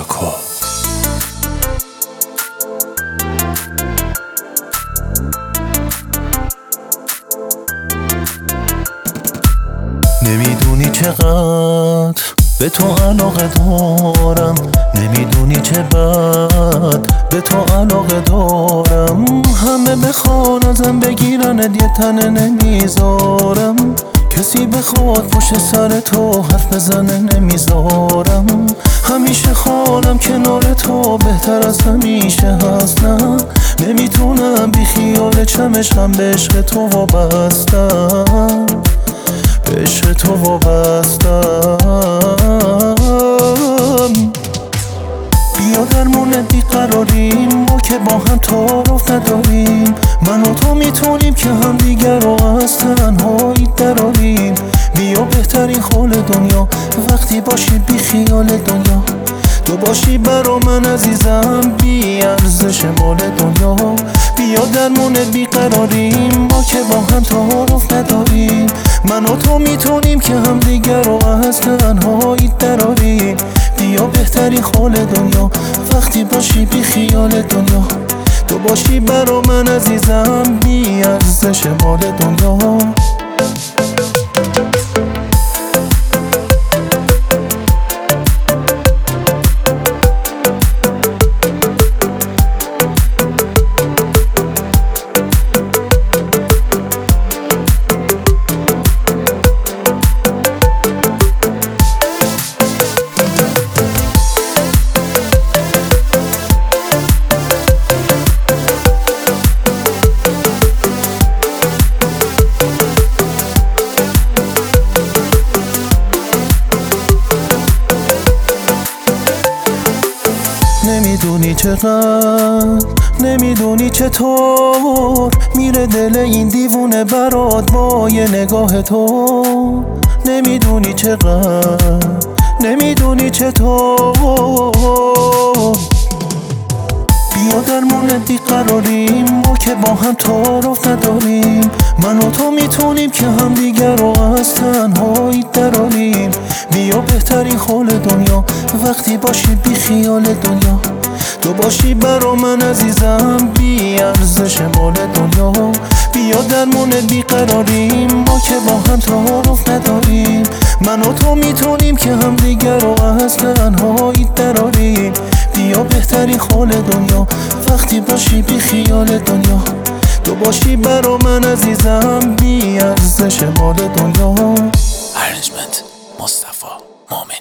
مشترکات. نمیدونی چقدر به تو علاقه دارم، نمیدونی چه بد به تو علاقه دارم. همه بخوان ازم بگیرن یه تنه نمیذارم، کسی بخواد پشت سر تو حرف بزنه نمیذارم. همیشه خالم کنار تو بهتر از همیشه هست. نه نمیتونم بی خیال چمشم به عشق تو وابستم، به عشق تو وابستم. بیا درمون بیقراریم، ما که با هم تعارف نداریم. من و تو میتونیم که هم دیگر رو از تنهایی دراریم. بیا بهترین خال دنیا وقتی باشی بی خیال دنیا. تو باشی برا من عزیزم بی ارزش مال دنیا. بیا درمون بیقراریم، ما که با هم تعارف نداریم. من و تو میتونیم که هم دیگر رو از تنهایی دراریم. بیا بهترین خال دنیا وقتی باشی بی خیال دنیا. تو باشی برا من عزیزم بی ارزش مال دنیا. نمیدونی چقدر، نمیدونی چطور میره دل این دیوونه برات با یه نگاه تو. نمیدونی چقدر، نمیدونی چطور. بیا درمون بیقراریم، ما که با هم تعارف نداریم. من و تو میتونیم که هم دیگر رو از تنهایی دراریم. بیا بهترین خال دنیا وقتی باشی بی خیال دنیا. تو باشی برا من عزیزم بی ارزش مال دنیا. بیا درمون بیقراریم، ما که با هم تعارف نداریم. من و تو میتونیم که هم دیگر رو از تنهایی دراریم. بیا بهترین خال دنیا وقتی باشی بی خیال دنیا. تو باشی برا من عزیزم بی ارزش مال دنیا. ارنجمنت مصطفی مومن.